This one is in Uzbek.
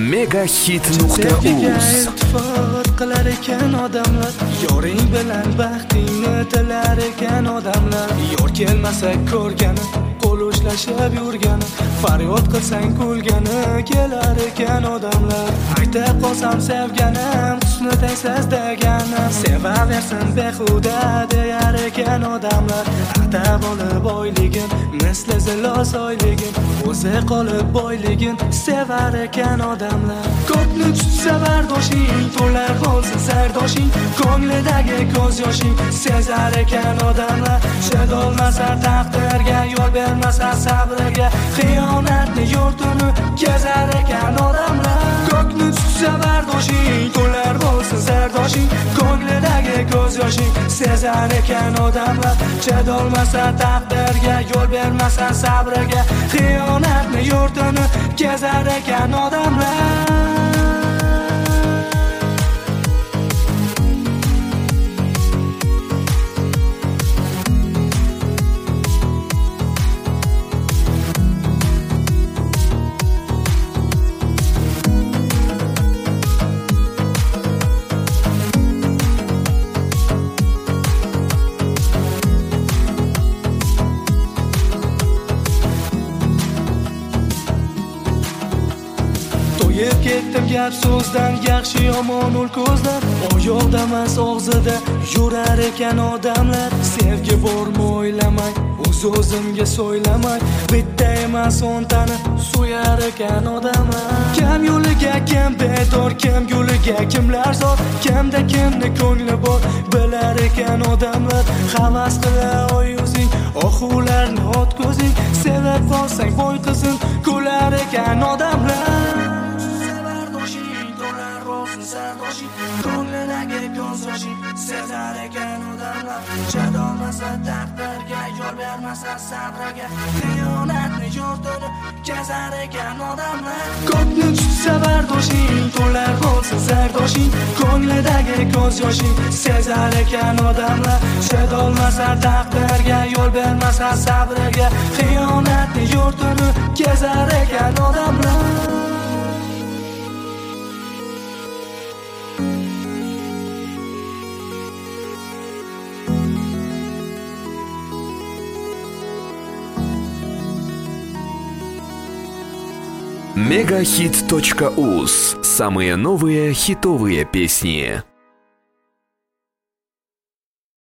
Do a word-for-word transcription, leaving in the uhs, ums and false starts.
Megahit nuqta uz. iltifot qilar ekan odamlar, yoring bilan baxtingni tilar ekan odamlar. Yor kelmasa ko'rgani, qo'l ushlashib yurgani, faryod qilsang kulgani kelar ekan odamlar. Ayta qolsam sevganim, husni tengsaz deganim, sevaversin behuda deyar ekan odamlar. Ata bo'lib boyligin, misli zilos oyligin, o'zi qolib boyligin sevar ekan odamlar. Ko'pni tutsa bardoshing, to'lar bo'lsa sardoshing, ko'nglidagi ko'z yoshing sezar ekan odamlar. Chidolmasa taqdirga, yo'l bermasa sabriga, xiyonatni yurtini kezar ekan odamlar. Ko'kni tutsa bardoshing, to'lar bo'lsa sardoshing, ko'nglidagi ko'z yoshing sezar ekan odamlar. Chidolmasa taqdirga, yo'l bermasa sabriga, xiyonatni yurtini kezar ekan odamlar. To'yib ketdim gap so'zdan, yaxshi yomon ul ko'zlar, oyoqda emas og'zida yurar ekan odamlar. Sevgi bormi o'ylamay, o'z-o'zimga so'ylamay, bitta emas o'ntani so'yar ekan odamlar. Kim yo'liga kim bedor, kim yo'liga kimlar zor, kimda kimni ko'ngli bor bilar ekan odamlar. Havas qila oy yuzing, oxularni ot ko'zing, sevib qolsang boy qizing kular ekan odamlar. Ko'nglidagi ko'z yoshing sezar ekan odamlar. Chidolmasa taqdirga, yo'l bermasa sabriga, xiyonatni yurtini kezar ekan odamlar. Ko'pni tutsa bardoshing, to'lar bo'lsa sardoshing, ko'nglidagi ko'z yoshing sezar ekan odamlar. Chidolmasa taqdirga, yo'l bermasa sabriga, xiyonatni yurtini kezar ekan odamlar. Megahit точка уз. Самые новые хитовые песни.